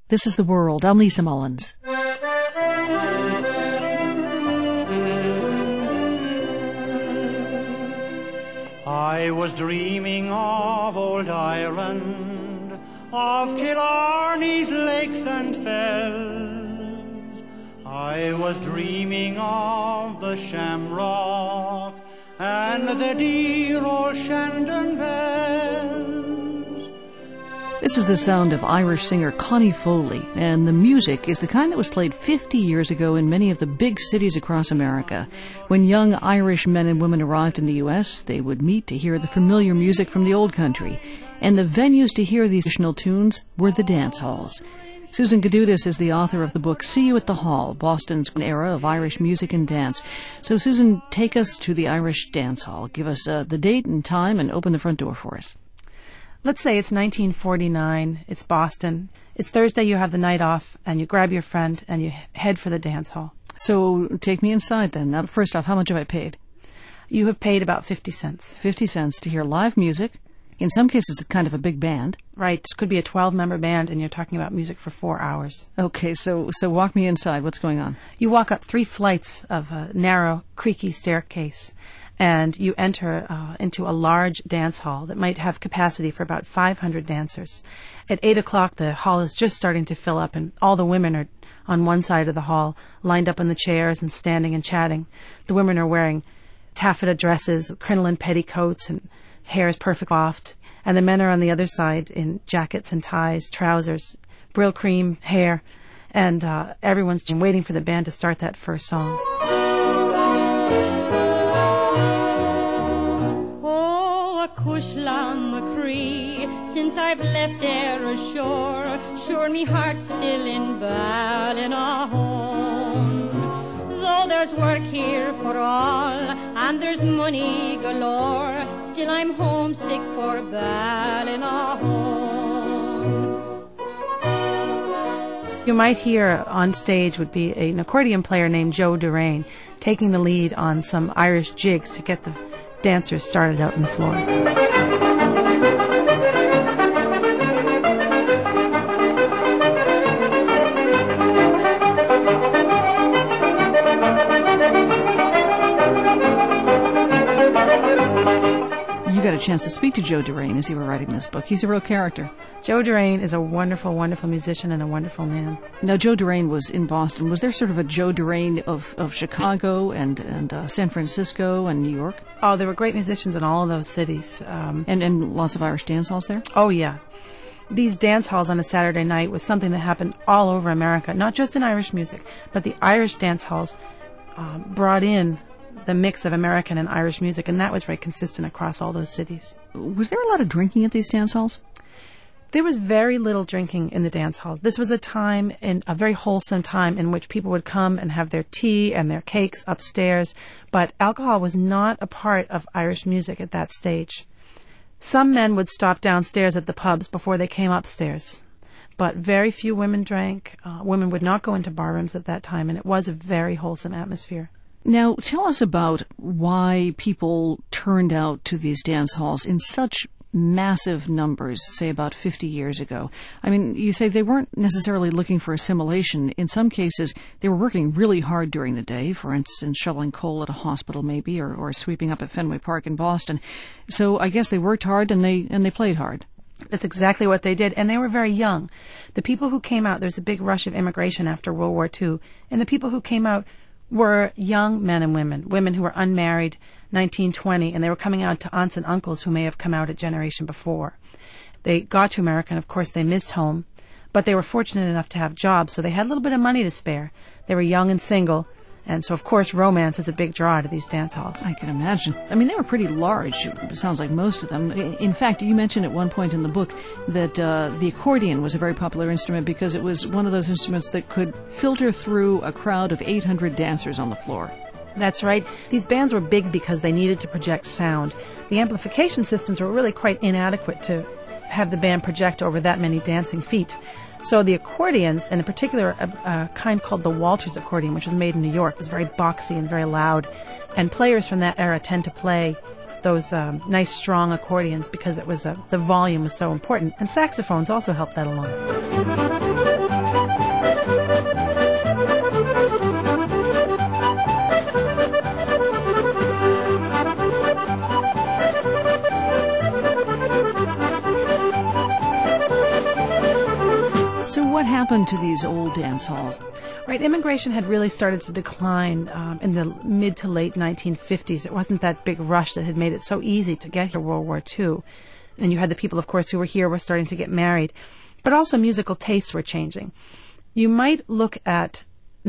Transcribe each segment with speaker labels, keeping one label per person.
Speaker 1: This is The World. I'm Lisa Mullins.
Speaker 2: I was dreaming of old Ireland, of Killarney's lakes and fells. I was dreaming of the Shamrock and the dear old Shandon bells.
Speaker 1: This is the sound of Irish singer Connie Foley, and the music is the kind that was played 50 years ago in many of the big cities across America. When young Irish men and women arrived in the U.S., they would meet to hear the familiar music from the old country, and the venues to hear these traditional tunes were the dance halls. Susan Gadudas is the author of the book See You at the Hall, Boston's era of Irish music and dance. So, Susan, take us to the Irish dance hall. Give us the date and time and open the front door for us.
Speaker 3: Let's say it's 1949, it's Boston, it's Thursday, you have the night off, and you grab your friend and you head for the dance hall.
Speaker 1: So take me inside then. Now, first off, how much have I paid?
Speaker 3: You have paid about 50 cents.
Speaker 1: 50 cents to hear live music. In some cases, it's kind of a big band.
Speaker 3: Right, it could be a 12-member band, and you're talking about music for 4 hours.
Speaker 1: Okay, so walk me inside. What's going on?
Speaker 3: You walk up 3 flights of a narrow, creaky staircase, and you enter into a large dance hall that might have capacity for about 500 dancers. At 8 o'clock, the hall is just starting to fill up, and all the women are on one side of the hall, lined up in the chairs and standing and chatting. The women are wearing taffeta dresses, crinoline petticoats, and hair is perfect coiffed. And the men are on the other side in jackets and ties, trousers, Brill cream hair, and everyone's waiting for the band to start that first song.
Speaker 4: Cushlan McCree, since I've left there ashore, sure me heart's still in Ballinahone. Though there's work here for all, and there's money galore, still I'm homesick for Ballinahone.
Speaker 3: You might hear on stage would be an accordion player named Joe Durain taking the lead on some Irish jigs to get the dancers started out on the floor.
Speaker 1: You got a chance to speak to Joe Durain as you were writing this book. He's a real character.
Speaker 3: Joe Durain is a wonderful, wonderful musician and a wonderful man.
Speaker 1: Now, Joe Durain was in Boston. Was there sort of a Joe Durain of Chicago and San Francisco and New York?
Speaker 3: Oh, there were great musicians in all of those cities.
Speaker 1: And lots of Irish dance halls there?
Speaker 3: Oh, yeah. These dance halls on a Saturday night was something that happened all over America, not just in Irish music, but the Irish dance halls brought in the mix of American and Irish music, and that was very consistent across all those cities.
Speaker 1: Was there a lot of drinking at these dance halls?
Speaker 3: There was very little drinking in the dance halls. This was a time, a very wholesome time, in which people would come and have their tea and their cakes upstairs, but alcohol was not a part of Irish music at that stage. Some men would stop downstairs at the pubs before they came upstairs, but very few women drank. Women would not go into barrooms at that time, and it was a very wholesome atmosphere.
Speaker 1: Now, tell us about why people turned out to these dance halls in such massive numbers, say about 50 years ago. I mean, you say they weren't necessarily looking for assimilation. In some cases, they were working really hard during the day, for instance, shoveling coal at a hospital maybe, or sweeping up at Fenway Park in Boston. So I guess they worked hard and they played hard.
Speaker 3: That's exactly what they did, and they were very young. The people who came out, there's a big rush of immigration after World War II, and the people who came out were young men and women who were unmarried, 1920, and they were coming out to aunts and uncles who may have come out a generation before. They got to America, and of course they missed home, but they were fortunate enough to have jobs, so they had a little bit of money to spare. They were young and single, and so of course romance is a big draw to these dance halls.
Speaker 1: I can imagine. I mean, they were pretty large, it sounds like most of them. In fact, you mentioned at one point in the book that the accordion was a very popular instrument because it was one of those instruments that could filter through a crowd of 800 dancers on the floor.
Speaker 3: That's right. These bands were big because they needed to project sound. The amplification systems were really quite inadequate to have the band project over that many dancing feet. So the accordions, and in particular a kind called the Walters accordion, which was made in New York, was very boxy and very loud. And players from that era tend to play those nice, strong accordions because it was the volume was so important. And saxophones also helped that along.
Speaker 1: So what happened to these old dance halls?
Speaker 3: Right, immigration had really started to decline in the mid to late 1950s. It wasn't that big rush that had made it so easy to get here World War II. And you had the people, of course, who were here were starting to get married. But also musical tastes were changing. You might look at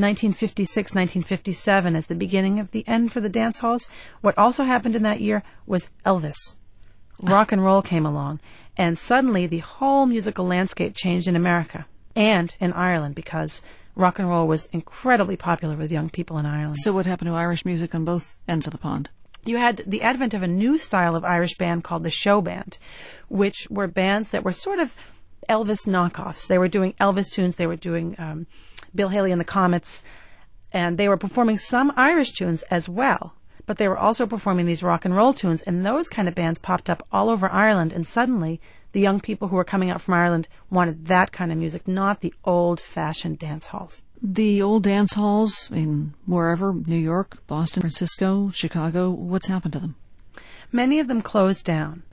Speaker 3: 1956, 1957 as the beginning of the end for the dance halls. What also happened in that year was Elvis. Rock and roll came along, and suddenly the whole musical landscape changed in America and in Ireland because rock and roll was incredibly popular with young people in Ireland.
Speaker 1: So what happened to Irish music on both ends of the pond?
Speaker 3: You had the advent of a new style of Irish band called the show band, which were bands that were sort of Elvis knockoffs. They were doing Elvis tunes, they were doing Bill Haley and the Comets, and they were performing some Irish tunes as well, but they were also performing these rock and roll tunes, and those kind of bands popped up all over Ireland, and suddenly the young people who were coming out from Ireland wanted that kind of music, not the old-fashioned dance halls.
Speaker 1: The old dance halls in wherever, New York, Boston, Francisco, Chicago, what's happened to them?
Speaker 3: Many of them closed down.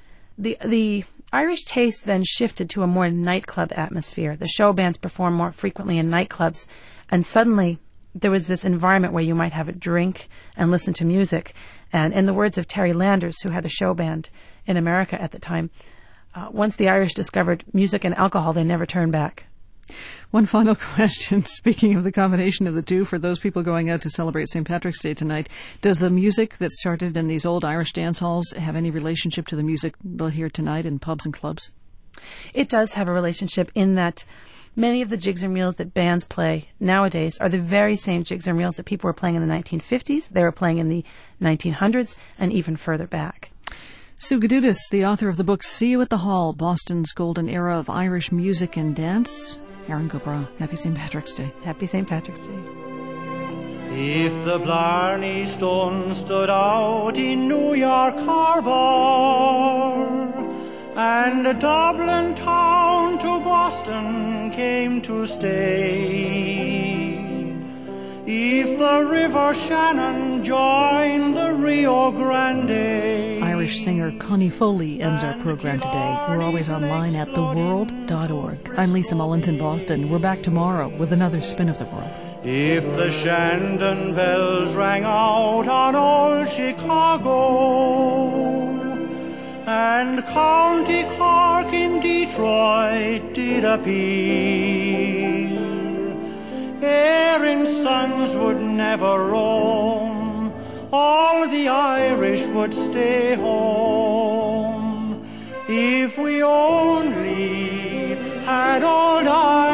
Speaker 3: The Irish taste then shifted to a more nightclub atmosphere. The show bands performed more frequently in nightclubs, and suddenly there was this environment where you might have a drink and listen to music. And in the words of Terry Landers, who had a show band in America at the time, once the Irish discovered music and alcohol, they never turned back.
Speaker 1: One final question, speaking of the combination of the two, for those people going out to celebrate St. Patrick's Day tonight, does the music that started in these old Irish dance halls have any relationship to the music they'll hear tonight in pubs and clubs?
Speaker 3: It does have a relationship in that many of the jigs and reels that bands play nowadays are the very same jigs and reels that people were playing in the 1950s, they were playing in the 1900s, and even further back.
Speaker 1: Sue Gududis, the author of the book See You at the Hall, Boston's Golden Era of Irish Music and Dance. Erin Go Bragh, happy St. Patrick's Day.
Speaker 3: Happy St. Patrick's Day.
Speaker 2: If the Blarney Stone stood out in New York Harbor, and a Dublin town to Boston came to stay, if the River Shannon joined the Rio Grande.
Speaker 1: Irish singer Connie Foley ends our program today. We're always online at theworld.org. I'm Lisa Mullins in Boston. We're back tomorrow with another Spin of the World.
Speaker 2: If the Shandon bells rang out on old Chicago, and County Cork in Detroit did appear, Erin's sons would never roam, all the Irish would stay home. If we only had old Ireland